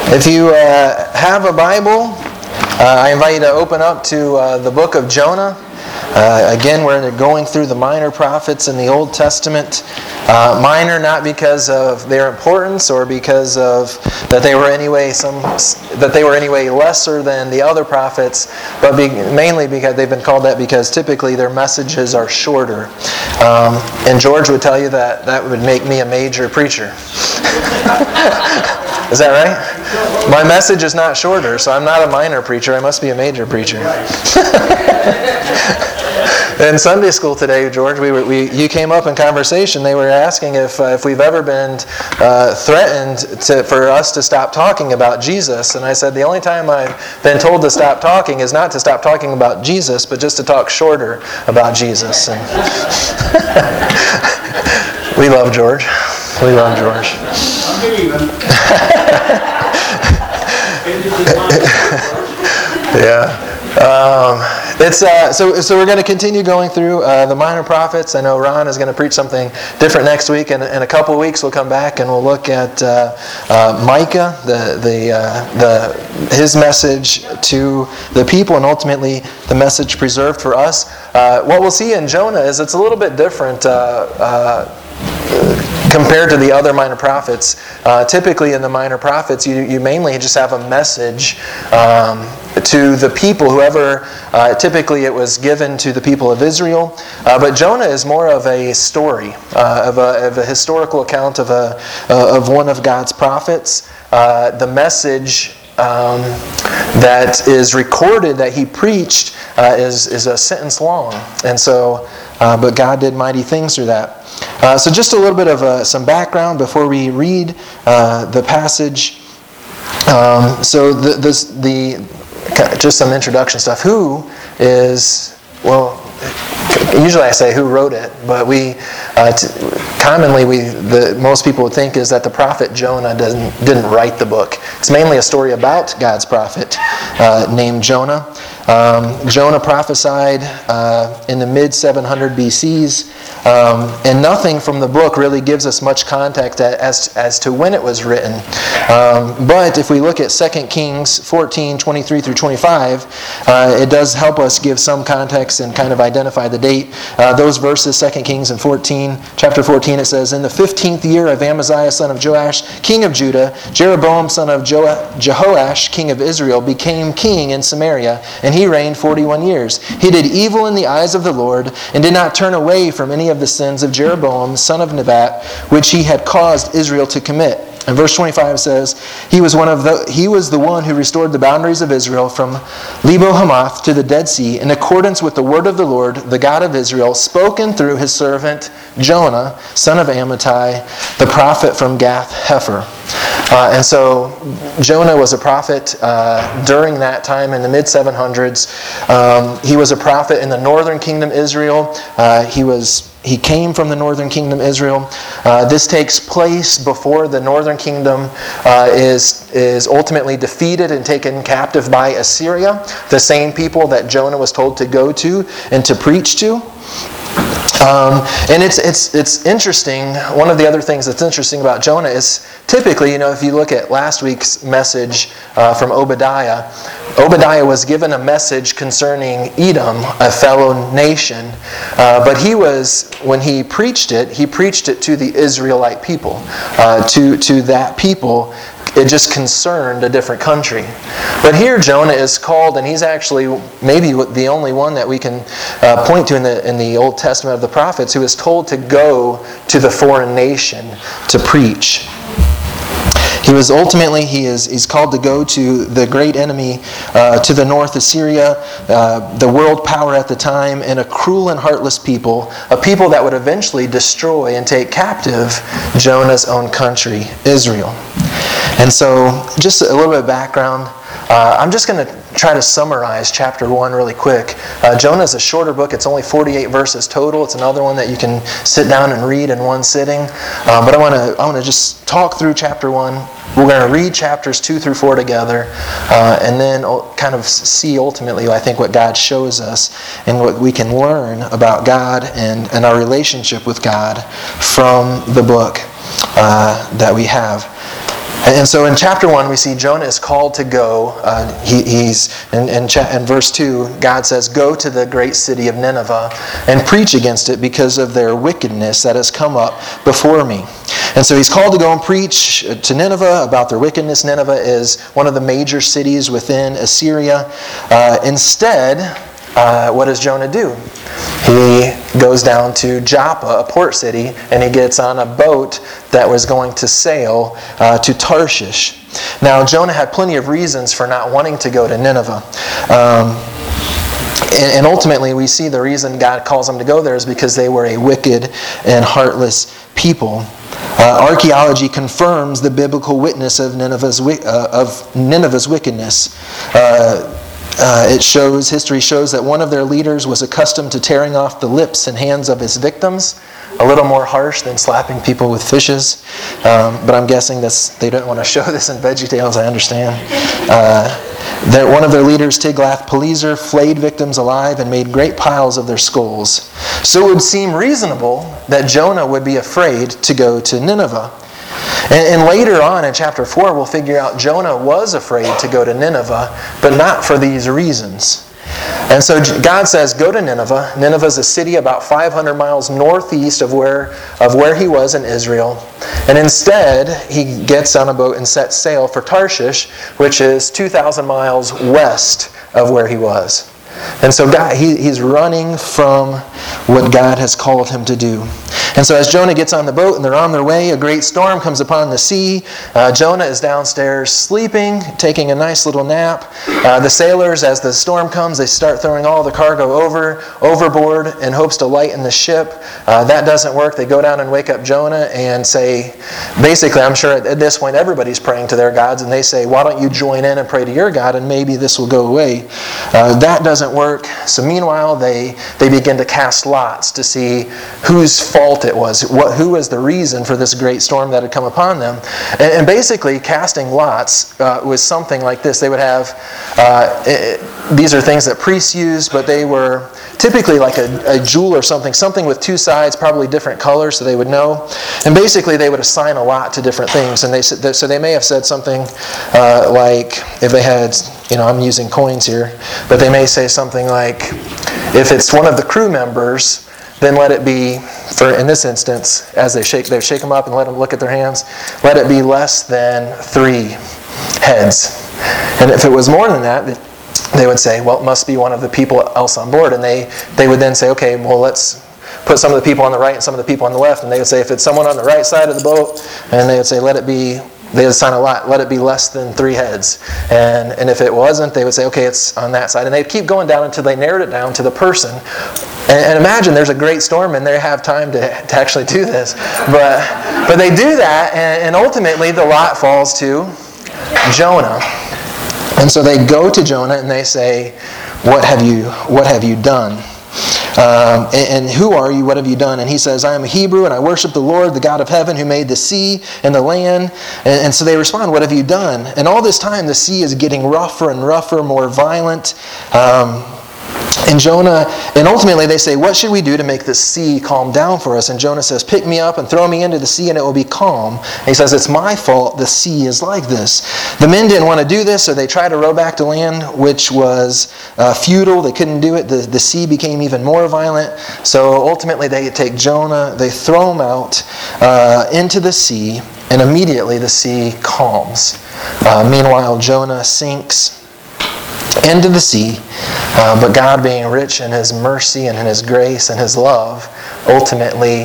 If you have a Bible, I invite you to open up to the book of Jonah. Again, we're going through the minor prophets in the Old Testament. Minor not because of their importance or because of that they were anyway lesser than the other prophets, but mainly because they've been called that because typically their messages are shorter. And George would tell you that would make me a major preacher. Is that right? My message is not shorter, so I'm not a minor preacher. I must be a major preacher. In Sunday school today, George, you came up in conversation. They were asking if we've ever been threatened for us to stop talking about Jesus. And I said the only time I've been told to stop talking is not to stop talking about Jesus, but just to talk shorter about Jesus. And we love George. We love George. Yeah. So we're going to continue going through the minor prophets. I know Ron is going to preach something different next week, and in a couple of weeks we'll come back and we'll look at Micah, his message to the people, and ultimately the message preserved for us. What we'll see in Jonah is it's a little bit different. Compared to the other minor prophets, typically in the minor prophets, you mainly just have a message to the people, whoever, typically it was given to the people of Israel. But Jonah is more of a story, of a historical account of one of God's prophets. The message that is recorded that he preached is a sentence long. And so, but God did mighty things through that. So just a little bit of some background before we read the passage. Just some introduction stuff. Who is, well, usually I say who wrote it, but most people would think is that the prophet Jonah didn't write the book. It's mainly a story about God's prophet named Jonah. Jonah prophesied in the mid-700 BCs, and nothing from the book really gives us much context as to when it was written. But if we look at 2 Kings 14, 23 through 25, it does help us give some context and kind of identify the date. Those verses, 2 Kings and chapter 14, it says, "In the 15th year of Amaziah, son of Joash, king of Judah, Jeroboam, son of Jehoash, king of Israel, became king in Samaria, and he reigned 41 years. He did evil in the eyes of the Lord, and did not turn away from any of the sins of Jeroboam, son of Nebat, which he had caused Israel to commit." And verse 25 says, he was the one who restored the boundaries of Israel from Lebo Hamath to the Dead Sea in accordance with the word of the Lord, the God of Israel, spoken through his servant Jonah, son of Amittai, the prophet from Gath Hepher. And so Jonah was a prophet during that time in the mid-700s. He was a prophet in the northern kingdom Israel. He came from the northern kingdom Israel. This takes place before the northern kingdom is ultimately defeated and taken captive by Assyria, the same people that Jonah was told to go to and to preach to. And it's interesting. One of the other things that's interesting about Jonah is typically, if you look at last week's message from Obadiah was given a message concerning Edom, a fellow nation. But when he preached it to the Israelite people, to that people. It just concerned a different country. But here Jonah is called, and he's actually maybe the only one that we can point to in the Old Testament of the prophets who is told to go to the foreign nation to preach. He's called to go to the great enemy to the north, Assyria, the world power at the time, and a cruel and heartless people, a people that would eventually destroy and take captive Jonah's own country, Israel. And so, just a little bit of background. I'm just going to try to summarize chapter 1 really quick. Jonah is a shorter book. It's only 48 verses total. It's another one that you can sit down and read in one sitting. But I want to just talk through chapter 1. We're going to read chapters 2 through 4 together, and then kind of see ultimately, I think, what God shows us and what we can learn about God and our relationship with God from the book that we have. And so in chapter 1, we see Jonah is called to go. He's in verse 2, God says, "Go to the great city of Nineveh and preach against it because of their wickedness that has come up before me." And so he's called to go and preach to Nineveh about their wickedness. Nineveh is one of the major cities within Assyria. Instead, what does Jonah do? He goes down to Joppa, a port city, and he gets on a boat that was going to sail to Tarshish. Now, Jonah had plenty of reasons for not wanting to go to Nineveh. And ultimately, we see the reason God calls them to go there is because they were a wicked and heartless people. Archaeology confirms the biblical witness of Nineveh's wickedness. History shows that one of their leaders was accustomed to tearing off the lips and hands of his victims, a little more harsh than slapping people with fishes. But I'm guessing they don't want to show this in VeggieTales, I understand. One of their leaders, Tiglath-Pileser, flayed victims alive and made great piles of their skulls. So it would seem reasonable that Jonah would be afraid to go to Nineveh. And later on in chapter 4, we'll figure out Jonah was afraid to go to Nineveh, but not for these reasons. And so God says, go to Nineveh. Nineveh is a city about 500 miles northeast of where he was in Israel. And instead, he gets on a boat and sets sail for Tarshish, which is 2,000 miles west of where he was. And so he's running from what God has called him to do. And so as Jonah gets on the boat and they're on their way, a great storm comes upon the sea. Jonah is downstairs sleeping, taking a nice little nap. The sailors, as the storm comes, they start throwing all the cargo overboard in hopes to lighten the ship. That doesn't work. They go down and wake up Jonah and say, basically, I'm sure at this point everybody's praying to their gods, and they say, why don't you join in and pray to your God and maybe this will go away. That doesn't work. So meanwhile, they begin to cast lots to see whose fault it was, who was the reason for this great storm that had come upon them. And basically, casting lots was something like this. They would have, these are things that priests used, but they were typically like a jewel or something with two sides, probably different colors, so they would know. And basically, they would assign a lot to different things. And so they may have said something like, if they had, I'm using coins here, but they may say something like, if it's one of the crew members, then let it be, in this instance, as they shake them up and let them look at their hands, let it be less than 3 heads. And if it was more than that, they would say, well, it must be one of the people else on board. And they would then say, okay, well, let's put some of the people on the right and some of the people on the left. And they would say, if it's someone on the right side of the boat, and they would say, they would assign a lot, let it be less than 3 heads. And if it wasn't, they would say, okay, it's on that side. And they'd keep going down until they narrowed it down to the person. And imagine there's a great storm and they have time to actually do this. But they do that, and ultimately the lot falls to Jonah. And so they go to Jonah and they say, what have you done? And who are you? What have you done? And he says, I am a Hebrew and I worship the Lord, the God of heaven, who made the sea and the land. And so they respond, what have you done? And all this time the sea is getting rougher and rougher, more violent. And ultimately they say, what should we do to make the sea calm down for us? And Jonah says, pick me up and throw me into the sea and it will be calm. And he says, it's my fault the sea is like this. The men didn't want to do this, so they tried to row back to land, which was futile. They couldn't do it. The sea became even more violent. So ultimately they take Jonah, they throw him out into the sea, and immediately the sea calms. Meanwhile, Jonah sinks into the sea, but God, being rich in His mercy and in His grace and His love, ultimately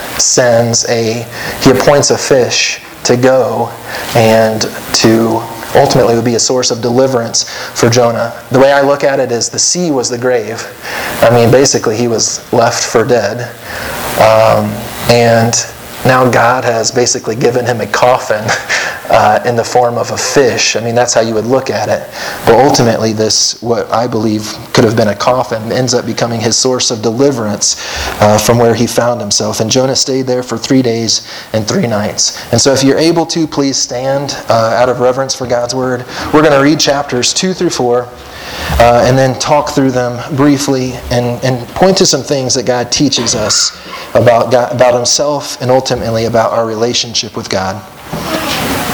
He appoints a fish to go and to ultimately would be a source of deliverance for Jonah. The way I look at it is the sea was the grave. Basically he was left for dead. And now God has basically given him a coffin in the form of a fish. That's how you would look at it. But ultimately this, what I believe could have been a coffin, ends up becoming his source of deliverance from where he found himself. And Jonah stayed there for 3 days and 3 nights. And so if you're able to, please stand out of reverence for God's Word. We're going to read chapters 2 through 4 and then talk through them briefly and point to some things that God teaches us about Himself and ultimately about our relationship with God.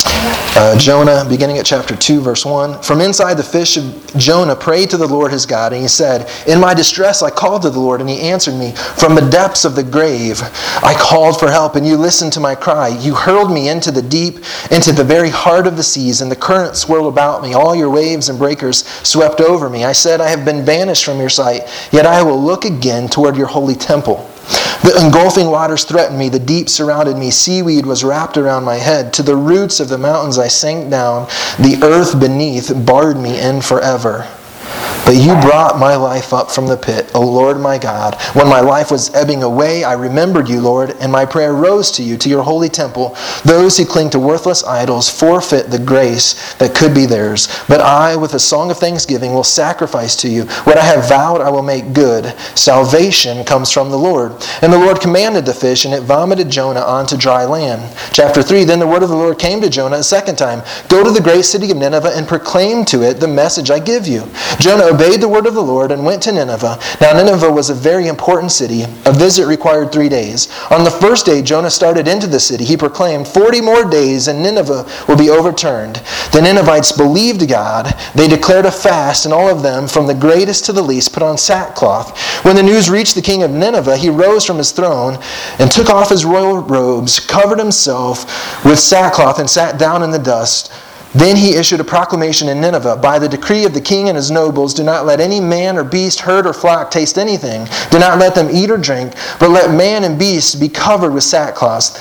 Jonah, beginning at chapter 2, verse 1. From inside the fish, Jonah prayed to the Lord his God, and he said, "In my distress I called to the Lord, and he answered me. From the depths of the grave I called for help, and you listened to my cry. You hurled me into the deep, into the very heart of the seas, and the current swirled about me. All your waves and breakers swept over me. I said, I have been banished from your sight, yet I will look again toward your holy temple. The engulfing waters threatened me. The deep surrounded me. Seaweed was wrapped around my head. To the roots of the mountains I sank down. The earth beneath barred me in forever. But you brought my life up from the pit, O Lord my God. When my life was ebbing away, I remembered you, Lord, and my prayer rose to you, to your holy temple. Those who cling to worthless idols forfeit the grace that could be theirs. But I, with a song of thanksgiving, will sacrifice to you. What I have vowed I will make good. Salvation comes from the Lord. And the Lord commanded the fish, and it vomited Jonah onto dry land. Chapter 3, Then the word of the Lord came to Jonah a second time. Go to the great city of Nineveh and proclaim to it the message I give you. Jonah obeyed the word of the Lord and went to Nineveh. Now Nineveh was a very important city. A visit required 3 days. On the first day Jonah started into the city. He proclaimed, 40 more days and Nineveh will be overturned. The Ninevites believed God. They declared a fast, and all of them, from the greatest to the least, put on sackcloth. When the news reached the king of Nineveh, he rose from his throne and took off his royal robes, covered himself with sackcloth, and sat down in the dust. Then he issued a proclamation in Nineveh, by the decree of the king and his nobles, do not let any man or beast, herd or flock taste anything. Do not let them eat or drink, but let man and beast be covered with sackcloth.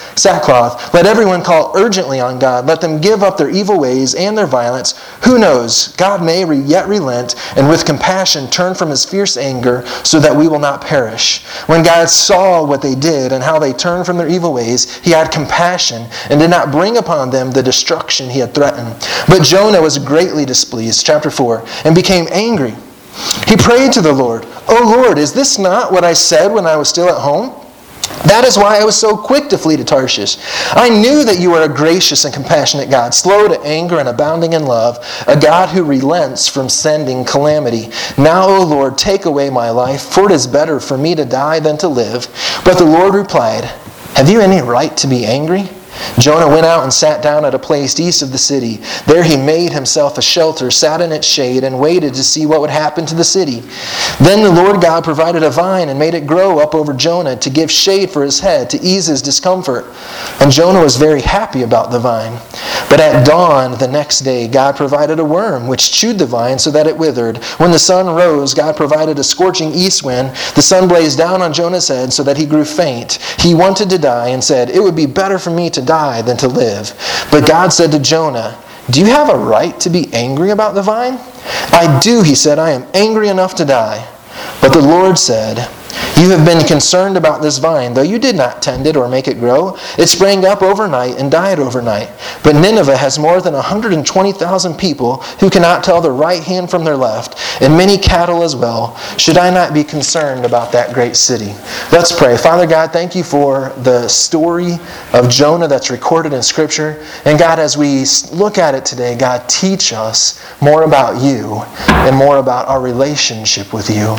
Let everyone call urgently on God. Let them give up their evil ways and their violence. Who knows? God may yet relent and with compassion turn from his fierce anger so that we will not perish. When God saw what they did and how they turned from their evil ways, he had compassion and did not bring upon them the destruction he had threatened. But Jonah was greatly displeased, chapter 4, and became angry. He prayed to the Lord, O Lord, is this not what I said when I was still at home? That is why I was so quick to flee to Tarshish. I knew that you are a gracious and compassionate God, slow to anger and abounding in love, a God who relents from sending calamity. Now, O Lord, take away my life, for it is better for me to die than to live. But the Lord replied, Have you any right to be angry? Jonah went out and sat down at a place east of the city. There he made himself a shelter, sat in its shade, and waited to see what would happen to the city. Then the Lord God provided a vine and made it grow up over Jonah to give shade for his head, to ease his discomfort. And Jonah was very happy about the vine. But at dawn the next day, God provided a worm which chewed the vine so that it withered. When the sun rose, God provided a scorching east wind. The sun blazed down on Jonah's head so that he grew faint. He wanted to die and said, It would be better for me to die than to live. But God said to Jonah, Do you have a right to be angry about the vine? I do, he said. I am angry enough to die. But the Lord said, You have been concerned about this vine, though you did not tend it or make it grow. It sprang up overnight and died overnight. But Nineveh has more than 120,000 people who cannot tell their right hand from their left, and many cattle as well. Should I not be concerned about that great city? Let's pray. Father God, thank you for the story of Jonah that's recorded in Scripture. And God, as we look at it today, God, teach us more about you and more about our relationship with you.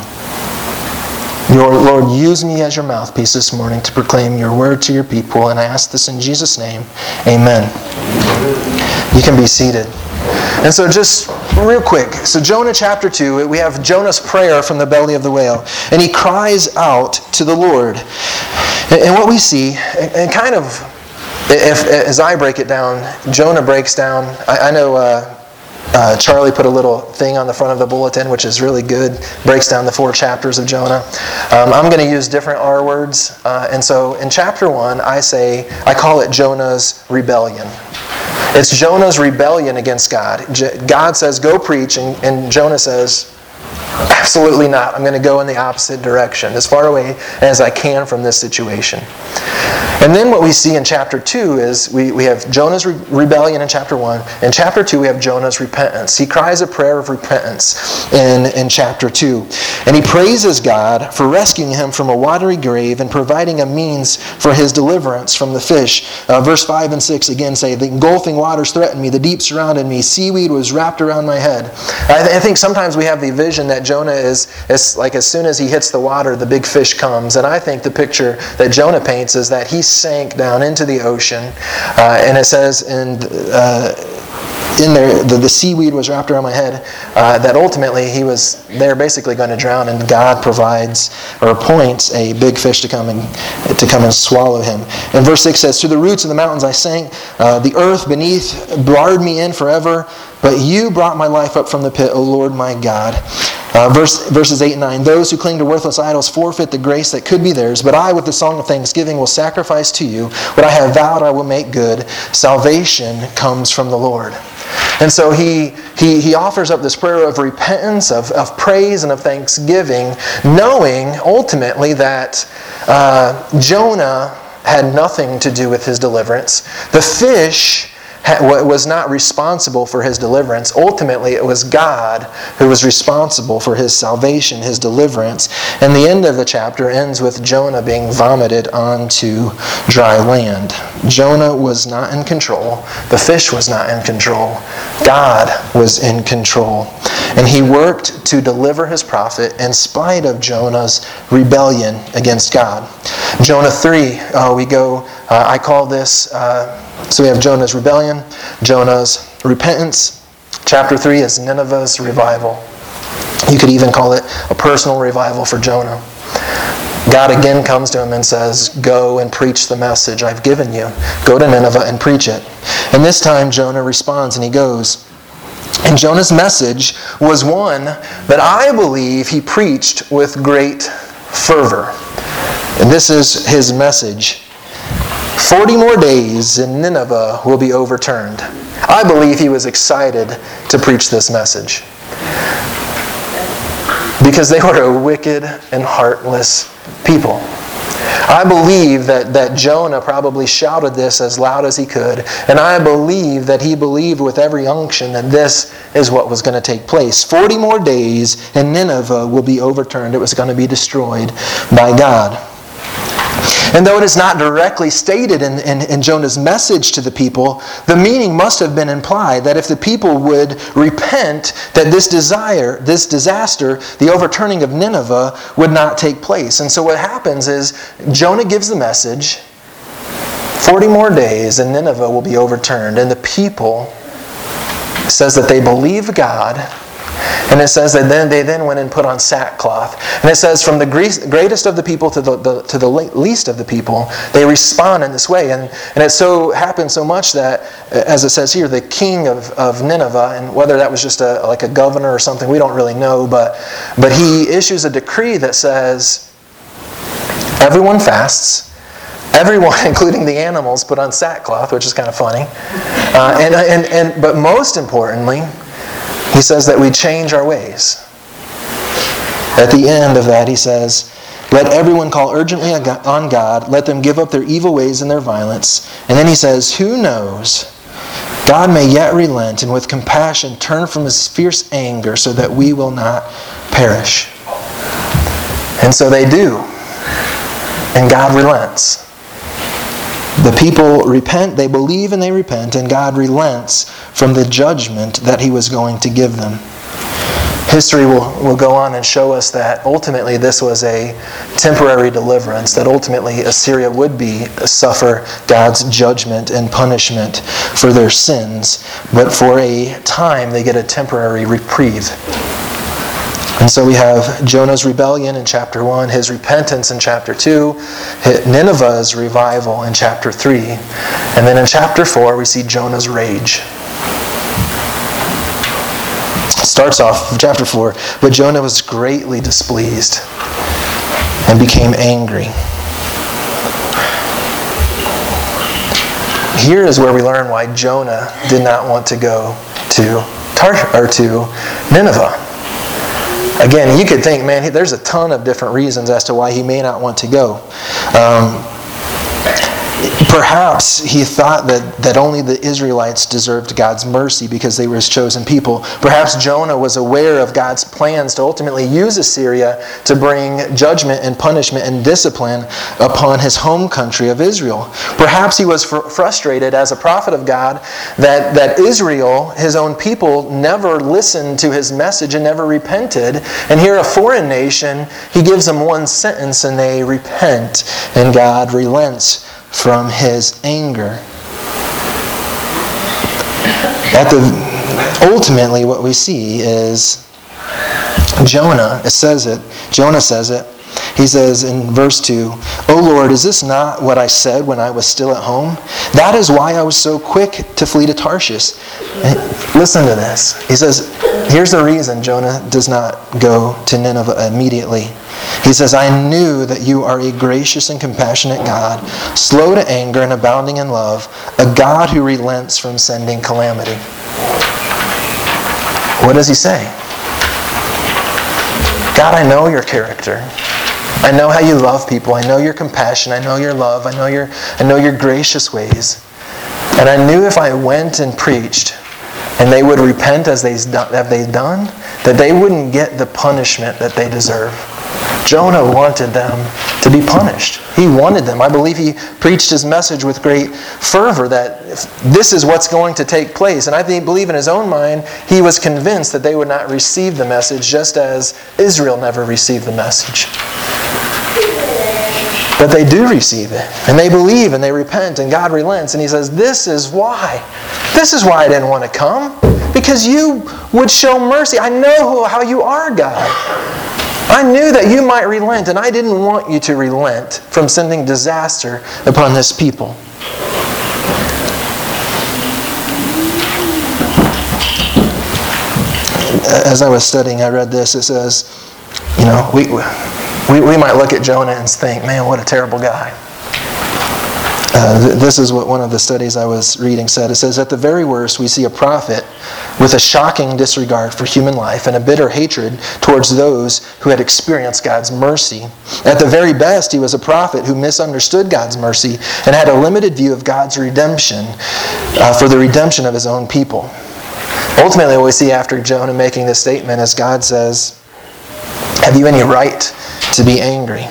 Lord, use me as your mouthpiece this morning to proclaim your word to your people. And I ask this in Jesus' name. Amen. You can be seated. And so just real quick. So Jonah chapter 2, we have Jonah's prayer from the belly of the whale. And he cries out to the Lord. And what we see, and kind of, as I break it down, Jonah breaks down. I know Charlie put a little thing on the front of the bulletin, which is really good. Breaks down the 4 chapters of Jonah. I'm going to use different R words. And so in chapter 1, I call it Jonah's rebellion. It's Jonah's rebellion against God. God says, go preach, and Jonah says, absolutely not. I'm going to go in the opposite direction, as far away as I can from this situation. And then what we see in chapter 2 is we have Jonah's rebellion in chapter 1. In chapter 2, we have Jonah's repentance. He cries a prayer of repentance in chapter 2. And he praises God for rescuing him from a watery grave and providing a means for his deliverance from the fish. Verse 5 and 6 again say, The engulfing waters threatened me, the deep surrounded me, seaweed was wrapped around my head. I think sometimes we have the vision that that Jonah is like as soon as he hits the water, the big fish comes. And I think the picture that Jonah paints is that he sank down into the ocean. And it says in there, the seaweed was wrapped around my head, that ultimately they're basically going to drown, and God provides or appoints a big fish to come and swallow him. And verse 6 says, "To the roots of the mountains I sank, the earth beneath barred me in forever, but you brought my life up from the pit, O Lord my God." Verses 8 and 9, "Those who cling to worthless idols forfeit the grace that could be theirs, but I with the song of thanksgiving will sacrifice to you. What I have vowed I will make good. Salvation comes from the Lord." And so he offers up this prayer of repentance, of praise, and of thanksgiving, knowing ultimately that Jonah had nothing to do with his deliverance. The fish was not responsible for his deliverance. Ultimately, it was God who was responsible for his salvation, his deliverance. And the end of the chapter ends with Jonah being vomited onto dry land. Jonah was not in control. The fish was not in control. God was in control. And he worked to deliver his prophet in spite of Jonah's rebellion against God. Jonah 3, I call this, so we have Jonah's rebellion, Jonah's repentance. Chapter 3 is Nineveh's revival. You could even call it a personal revival for Jonah. God again comes to him and says, "Go and preach the message I've given you. Go to Nineveh and preach it." And this time Jonah responds and he goes. And Jonah's message was one that I believe he preached with great fervor. And this is his message. 40 more days and Nineveh will be overturned. I believe he was excited to preach this message, because they were a wicked and heartless people. I believe that Jonah probably shouted this as loud as he could, and I believe that he believed with every unction that this is what was going to take place. 40 more days and Nineveh will be overturned. It was going to be destroyed by God. And though it is not directly stated in Jonah's message to the people, the meaning must have been implied that if the people would repent, that this disaster, the overturning of Nineveh, would not take place. And so what happens is Jonah gives the message, 40 more days and Nineveh will be overturned. And the people, says that they believe God. And it says that they then went and put on sackcloth. And it says from the greatest of the people to the least of the people, they respond in this way. And it so happened so much that, as it says here, the king of Nineveh, and whether that was just like a governor or something, we don't really know, but he issues a decree that says everyone fasts. Everyone, including the animals, put on sackcloth, which is kind of funny. But most importantly, he says that we change our ways. At the end of that, he says, "Let everyone call urgently on God. Let them give up their evil ways and their violence." And then he says, "Who knows? God may yet relent and with compassion turn from his fierce anger so that we will not perish." And so they do. And God relents. The people repent, they believe and they repent, and God relents from the judgment that he was going to give them. History will go on and show us that ultimately this was a temporary deliverance, that ultimately Assyria would suffer God's judgment and punishment for their sins, but for a time they get a temporary reprieve. And so we have Jonah's rebellion in chapter 1, his repentance in chapter 2, Nineveh's revival in chapter 3, and then in chapter 4 we see Jonah's rage. It starts off, chapter 4, "But Jonah was greatly displeased and became angry." Here is where we learn why Jonah did not want to go to Nineveh. Again, you could think, man, there's a ton of different reasons as to why he may not want to go. Perhaps he thought that only the Israelites deserved God's mercy because they were his chosen people. Perhaps Jonah was aware of God's plans to ultimately use Assyria to bring judgment and punishment and discipline upon his home country of Israel. Perhaps he was frustrated as a prophet of God that Israel, his own people, never listened to his message and never repented. And here, a foreign nation, he gives them one sentence and they repent, and God relents from his anger. Ultimately, what we see is Jonah says it. He says in verse 2, "O Lord, is this not what I said when I was still at home? That is why I was so quick to flee to Tarshish." Listen to this. He says, here's the reason Jonah does not go to Nineveh immediately. He says, "I knew that you are a gracious and compassionate God, slow to anger and abounding in love, a God who relents from sending calamity." What does he say? God, I know your character. I know how you love people. I know your compassion. I know your love. I know your gracious ways. And I knew if I went and preached and they would repent as they've done, that they wouldn't get the punishment that they deserve. Jonah wanted them to be punished. He wanted them. I believe he preached his message with great fervor that this is what's going to take place. And I believe in his own mind, he was convinced that they would not receive the message just as Israel never received the message. But they do receive it. And they believe and they repent and God relents. And he says, this is why. This is why I didn't want to come. Because you would show mercy. I know how you are, God. I knew that you might relent, and I didn't want you to relent from sending disaster upon this people. As I was studying, I read this. It says, we might look at Jonah and think, man, what a terrible guy. This is what one of the studies I was reading said. It says, at the very worst, we see a prophet with a shocking disregard for human life and a bitter hatred towards those who had experienced God's mercy. At the very best, he was a prophet who misunderstood God's mercy and had a limited view of God's redemption for the redemption of his own people. Ultimately, what we see after Jonah making this statement is God says, have you any right to be angry?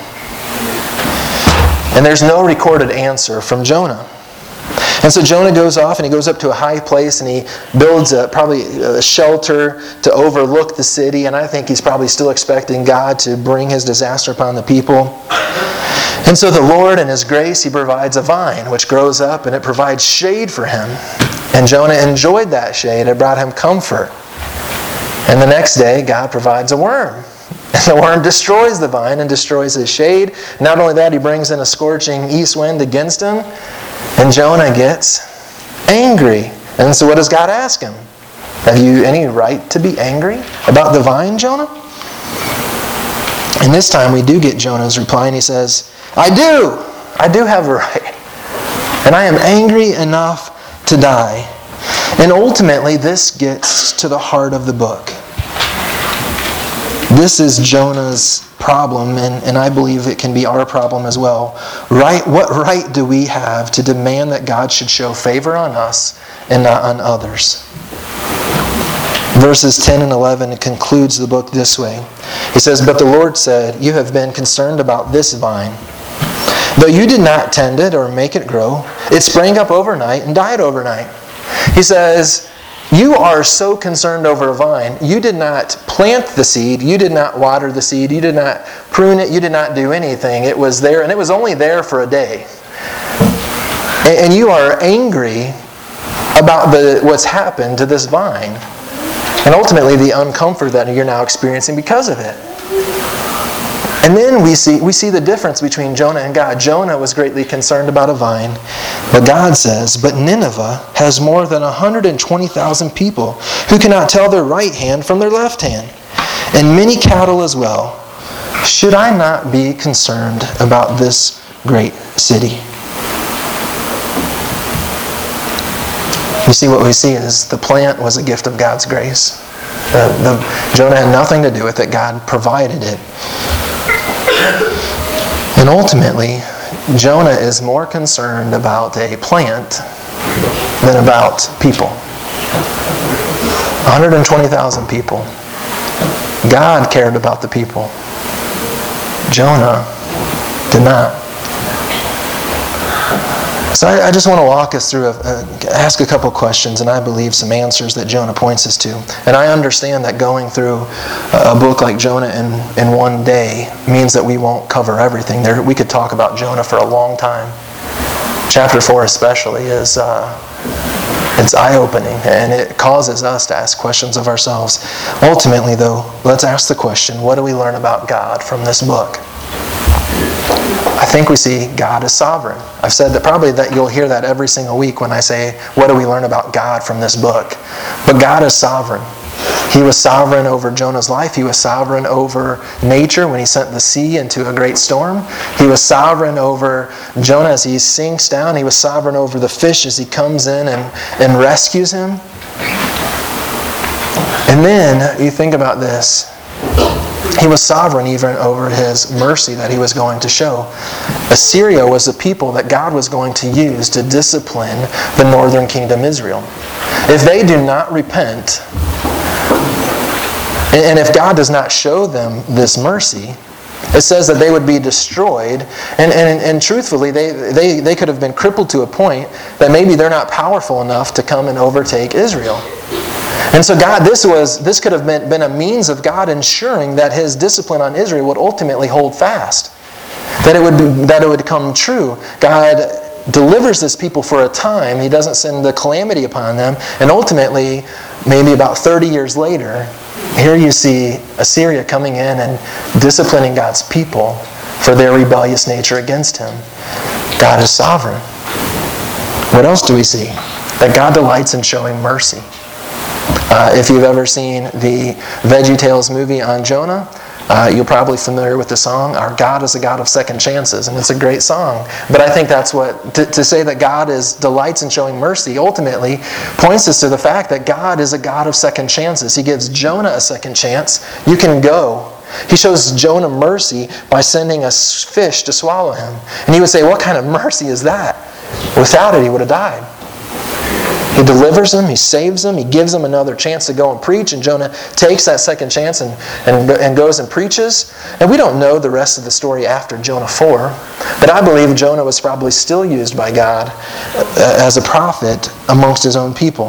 And there's no recorded answer from Jonah. And so Jonah goes off and he goes up to a high place and he builds probably a shelter to overlook the city. And I think he's probably still expecting God to bring his disaster upon the people. And so the Lord in his grace, he provides a vine which grows up and it provides shade for him. And Jonah enjoyed that shade. It brought him comfort. And the next day, God provides a worm. And the worm destroys the vine and destroys his shade. Not only that, he brings in a scorching east wind against him. And Jonah gets angry. And so what does God ask him? Have you any right to be angry about the vine, Jonah? And this time we do get Jonah's reply, and he says, I do have a right. And I am angry enough to die. And ultimately this gets to the heart of the book. This is Jonah's problem, and I believe it can be our problem as well. What right do we have to demand that God should show favor on us and not on others? Verses 10 and 11 concludes the book this way. He says, but the Lord said, you have been concerned about this vine. Though you did not tend it or make it grow, it sprang up overnight and died overnight. He says, you are so concerned over a vine. You did not plant the seed. You did not water the seed. You did not prune it. You did not do anything. It was there, and it was only there for a day. And you are angry about what's happened to this vine. And ultimately the uncomfort that you're now experiencing because of it. And then we see the difference between Jonah and God. Jonah was greatly concerned about a vine. But God says, but Nineveh has more than 120,000 people who cannot tell their right hand from their left hand, and many cattle as well. Should I not be concerned about this great city? You see, what we see is the plant was a gift of God's grace. Jonah had nothing to do with it. God provided it. And ultimately, Jonah is more concerned about a plant than about people. 120,000 people. God cared about the people. Jonah did not. So I just want to walk us through, ask a couple questions, and I believe some answers that Jonah points us to. And I understand that going through a book like Jonah in one day means that we won't cover everything. We could talk about Jonah for a long time. Chapter 4 especially is it's eye-opening, and it causes us to ask questions of ourselves. Ultimately, though, let's ask the question, what do we learn about God from this book? I think we see God is sovereign. I've said that probably that you'll hear that every single week when I say, what do we learn about God from this book? But God is sovereign. He was sovereign over Jonah's life. He was sovereign over nature when he sent the sea into a great storm. He was sovereign over Jonah as he sinks down. He was sovereign over the fish as he comes in and rescues him. And then you think about this. He was sovereign even over his mercy that he was going to show. Assyria was a people that God was going to use to discipline the northern kingdom Israel. If they do not repent, and if God does not show them this mercy, it says that they would be destroyed. And truthfully, they could have been crippled to a point that maybe they're not powerful enough to come and overtake Israel. And so this could have been a means of God ensuring that His discipline on Israel would ultimately hold fast. That it would come true. God delivers this people for a time. He doesn't send the calamity upon them. And ultimately, maybe about 30 years later, here you see Assyria coming in and disciplining God's people for their rebellious nature against Him. God is sovereign. What else do we see? That God delights in showing mercy. If you've ever seen the VeggieTales movie on Jonah, you're probably familiar with the song, Our God is a God of Second Chances, and it's a great song. But I think that's to say that God delights in showing mercy ultimately points us to the fact that God is a God of second chances. He gives Jonah a second chance. You can go. He shows Jonah mercy by sending a fish to swallow him. And you would say, what kind of mercy is that? Without it, he would have died. He delivers him, He saves him, He gives him another chance to go and preach, and Jonah takes that second chance and goes and preaches. And we don't know the rest of the story after Jonah 4, but I believe Jonah was probably still used by God as a prophet amongst his own people.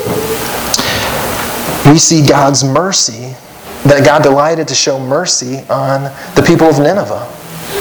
We see God's mercy, that God delighted to show mercy on the people of Nineveh.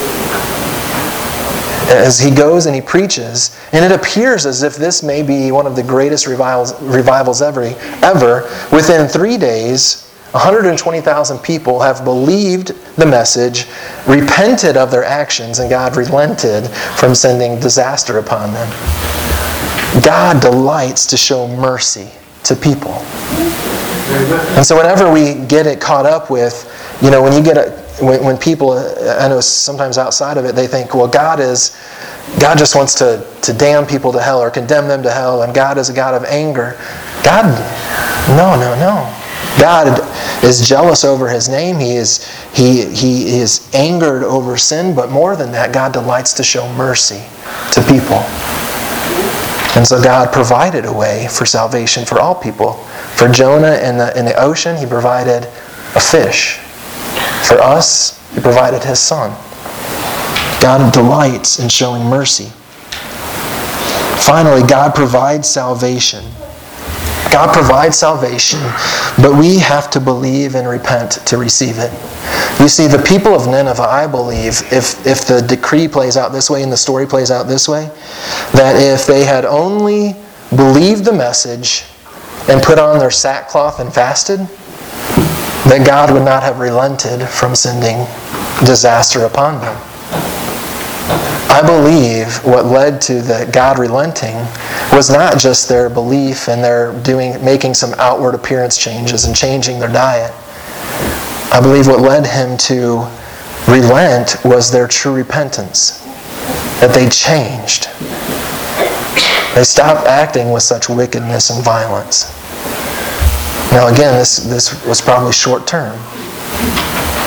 As he goes and he preaches, and it appears as if this may be one of the greatest revivals ever. Within 3 days, 120,000 people have believed the message, repented of their actions, and God relented from sending disaster upon them. God delights to show mercy to people. And so whenever we get it caught up with, when people, I know sometimes outside of it, they think, well, God just wants to damn people to hell or condemn them to hell, and God is a God of anger. No. God is jealous over His name. He is angered over sin, but more than that, God delights to show mercy to people. And so God provided a way for salvation for all people. For Jonah in the ocean, He provided a fish. For us, He provided His Son. God delights in showing mercy. Finally, God provides salvation. God provides salvation, but we have to believe and repent to receive it. You see, the people of Nineveh, I believe, if the decree plays out this way and the story plays out this way, that if they had only believed the message and put on their sackcloth and fasted, that God would not have relented from sending disaster upon them. I believe what led to the God relenting was not just their belief and their making some outward appearance changes and changing their diet. I believe what led Him to relent was their true repentance. That they changed. They stopped acting with such wickedness and violence. Now again, this was probably short term.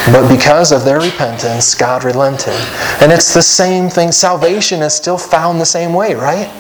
But because of their repentance, God relented. And it's the same thing. Salvation is still found the same way, right?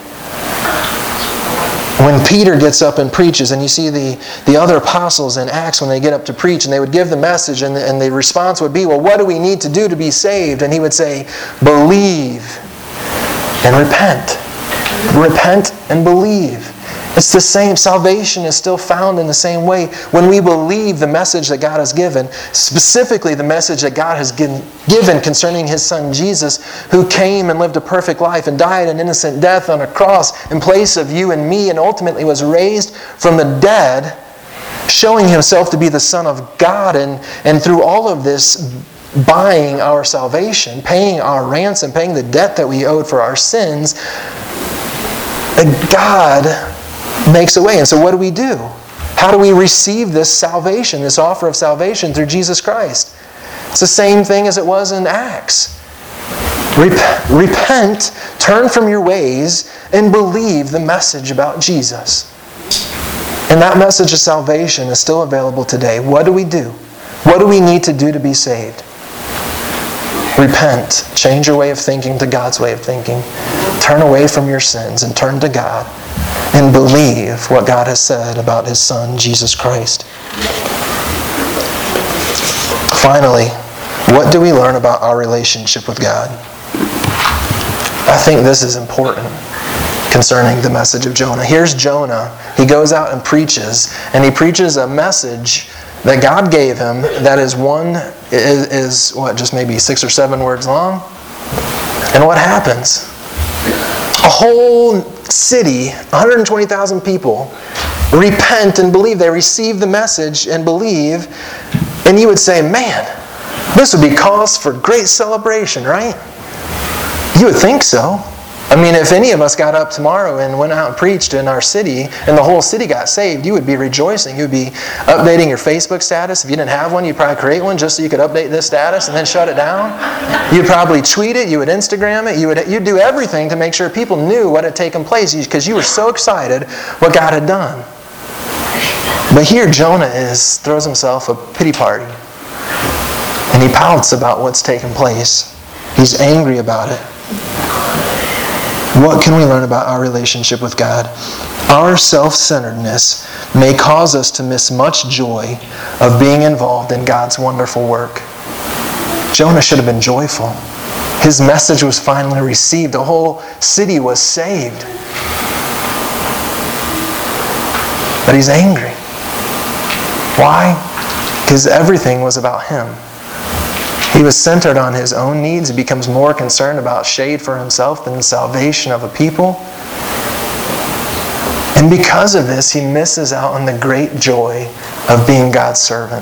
When Peter gets up and preaches, and you see the other apostles in Acts when they get up to preach, and they would give the message, and the response would be, well, what do we need to do to be saved? And he would say, believe and repent. Repent and believe. It's the same. Salvation is still found in the same way. When we believe the message that God has given, specifically the message that God has given concerning His Son Jesus, who came and lived a perfect life and died an innocent death on a cross in place of you and me, and ultimately was raised from the dead, showing Himself to be the Son of God, and through all of this, buying our salvation, paying our ransom, paying the debt that we owed for our sins, God makes a way. And so what do? How do we receive this salvation, this offer of salvation through Jesus Christ? It's the same thing as it was in Acts. Repent, turn from your ways, and believe the message about Jesus. And that message of salvation is still available today. What do? What do we need to do to be saved? Repent. Change your way of thinking to God's way of thinking. Turn away from your sins and turn to God. And believe what God has said about His Son, Jesus Christ. Finally, what do we learn about our relationship with God? I think this is important concerning the message of Jonah. Here's Jonah. He goes out and preaches, and he preaches a message that God gave him that is just maybe 6 or 7 words long. And what happens? A whole city, 120,000 people, repent and believe. They receive the message and believe. And you would say, man, this would be cause for great celebration, right? You would think so. I mean, if any of us got up tomorrow and went out and preached in our city and the whole city got saved, you would be rejoicing. You would be updating your Facebook status. If you didn't have one, you'd probably create one just so you could update this status and then shut it down. You'd probably tweet it. You would Instagram it. You'd do everything to make sure people knew what had taken place because you were so excited what God had done. But here Jonah throws himself a pity party. And he pouts about what's taken place. He's angry about it. What can we learn about our relationship with God? Our self-centeredness may cause us to miss much joy of being involved in God's wonderful work. Jonah should have been joyful. His message was finally received. The whole city was saved. But he's angry. Why? Because everything was about him. He was centered on his own needs. He becomes more concerned about shade for himself than the salvation of a people. And because of this, he misses out on the great joy of being God's servant.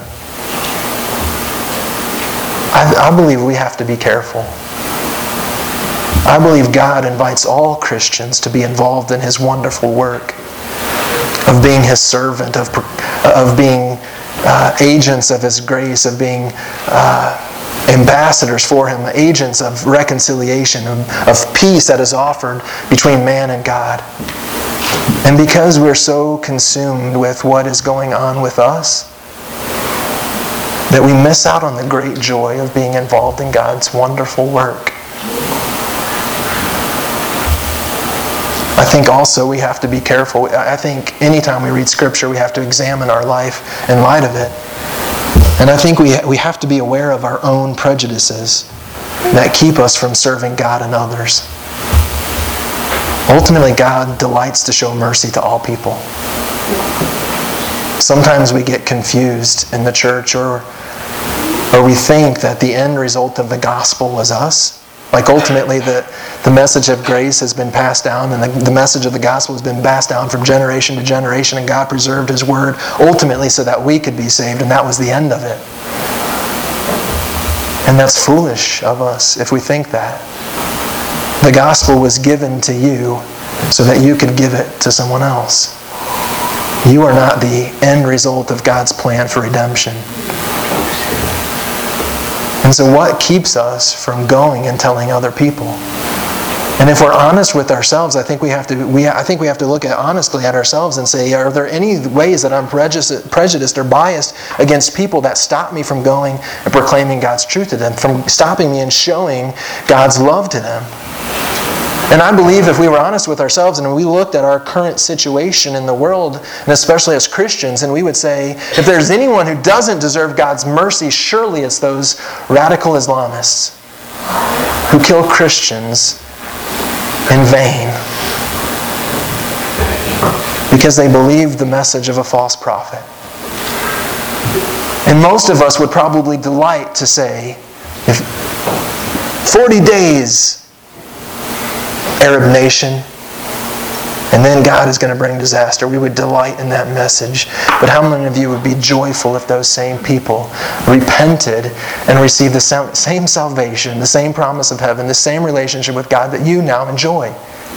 I believe we have to be careful. I believe God invites all Christians to be involved in His wonderful work of being His servant, of being agents of His grace, of being ambassadors for Him, agents of reconciliation, of peace that is offered between man and God. And because we're so consumed with what is going on with us, that we miss out on the great joy of being involved in God's wonderful work. I think also we have to be careful. I think anytime we read Scripture, we have to examine our life in light of it. And I think we have to be aware of our own prejudices that keep us from serving God and others. Ultimately, God delights to show mercy to all people. Sometimes we get confused in the church, or we think that the end result of the gospel was us. Like ultimately the message of grace has been passed down, and the message of the gospel has been passed down from generation to generation, and God preserved His word ultimately so that we could be saved, and that was the end of it. And that's foolish of us if we think that. The gospel was given to you so that you could give it to someone else. You are not the end result of God's plan for redemption. And so what keeps us from going and telling other people? And if we're honest with ourselves, I think we have to look honestly at ourselves and say, are there any ways that I'm prejudiced or biased against people that stop me from going and proclaiming God's truth to them, from stopping me and showing God's love to them? And I believe if we were honest with ourselves and we looked at our current situation in the world, and especially as Christians, and we would say, if there's anyone who doesn't deserve God's mercy, surely it's those radical Islamists who kill Christians in vain because they believed the message of a false prophet. And most of us would probably delight to say, if 40 days, Arab nation, and then God is going to bring disaster. We would delight in that message. But how many of you would be joyful if those same people repented and received the same salvation, the same promise of heaven, the same relationship with God that you now enjoy?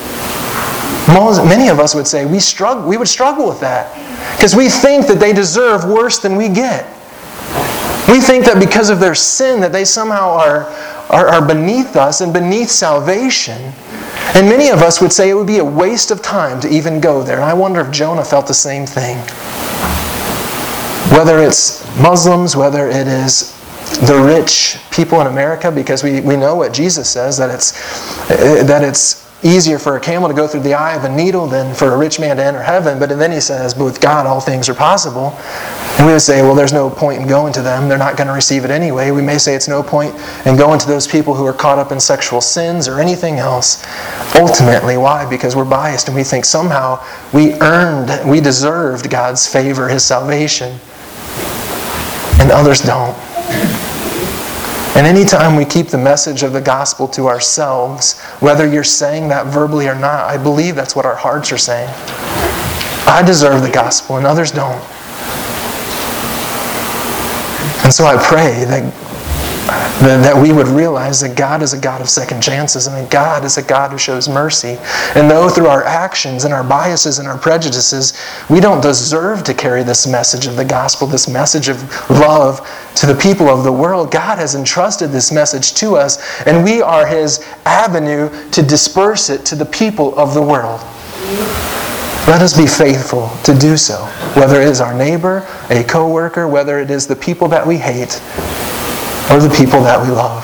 Many of us would say we would struggle with that because we think that they deserve worse than we get. We think that because of their sin that they somehow are beneath us and beneath salvation. And many of us would say it would be a waste of time to even go there. And I wonder if Jonah felt the same thing. Whether it's Muslims, whether it is the rich people in America, because we know what Jesus says, that it's easier for a camel to go through the eye of a needle than for a rich man to enter heaven. But then he says, but with God all things are possible. And we would say, well, there's no point in going to them. They're not going to receive it anyway. We may say it's no point in going to those people who are caught up in sexual sins or anything else. Ultimately, why? Because we're biased and we think somehow we deserved God's favor, His salvation. And others don't. And anytime we keep the message of the gospel to ourselves, whether you're saying that verbally or not, I believe that's what our hearts are saying. I deserve the gospel and others don't. And so I pray that we would realize that God is a God of second chances and that God is a God who shows mercy. And though through our actions and our biases and our prejudices, we don't deserve to carry this message of the gospel, this message of love to the people of the world, God has entrusted this message to us and we are His avenue to disperse it to the people of the world. Let us be faithful to do so, whether it is our neighbor, a co-worker, whether it is the people that we hate, or the people that we love.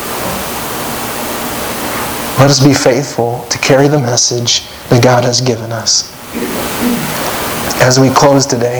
Let us be faithful to carry the message that God has given us. As we close today,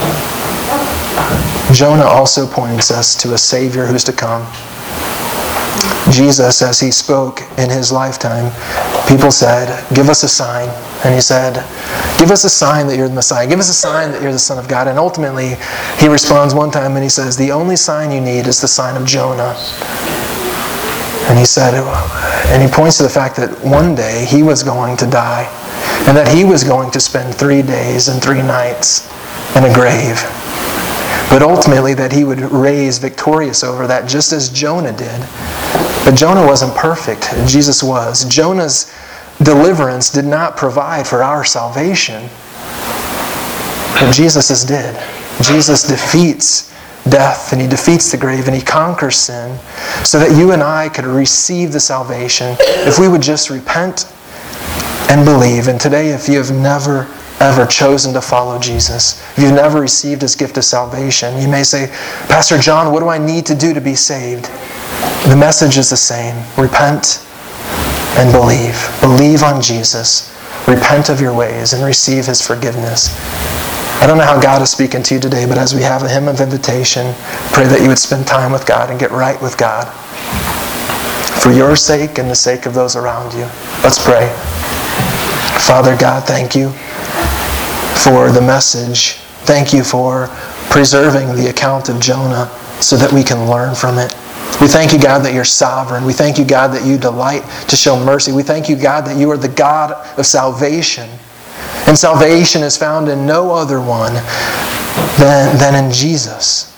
Jonah also points us to a Savior who's to come. Jesus, as He spoke in His lifetime, people said, give us a sign. And He said, give us a sign that you're the Messiah. Give us a sign that you're the Son of God. And ultimately, He responds one time and He says, the only sign you need is the sign of Jonah. And He said, and He points to the fact that one day He was going to die. And that He was going to spend 3 days and 3 nights in a grave. But ultimately that He would raise victorious over that just as Jonah did. But Jonah wasn't perfect. Jesus was. Jonah's deliverance did not provide for our salvation. But Jesus' did. Jesus defeats death and He defeats the grave and He conquers sin so that you and I could receive the salvation if we would just repent and believe. And today, if you have never ever chosen to follow Jesus, if you've never received His gift of salvation, you may say, Pastor John, what do I need to do to be saved? The message is the same. Repent and believe. Believe on Jesus. Repent of your ways and receive His forgiveness. I don't know how God is speaking to you today, but as we have a hymn of invitation, pray that you would spend time with God and get right with God. For your sake and the sake of those around you. Let's pray. Father God, thank you for the message. Thank you for preserving the account of Jonah so that we can learn from it. We thank you, God, that you're sovereign. We thank you, God, that you delight to show mercy. We thank you, God, that you are the God of salvation. And salvation is found in no other one than in Jesus.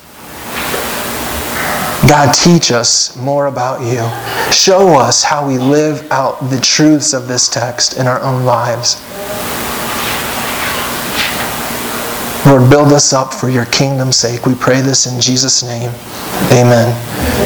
God, teach us more about you. Show us how we live out the truths of this text in our own lives. Lord, build us up for your kingdom's sake. We pray this in Jesus' name. Amen.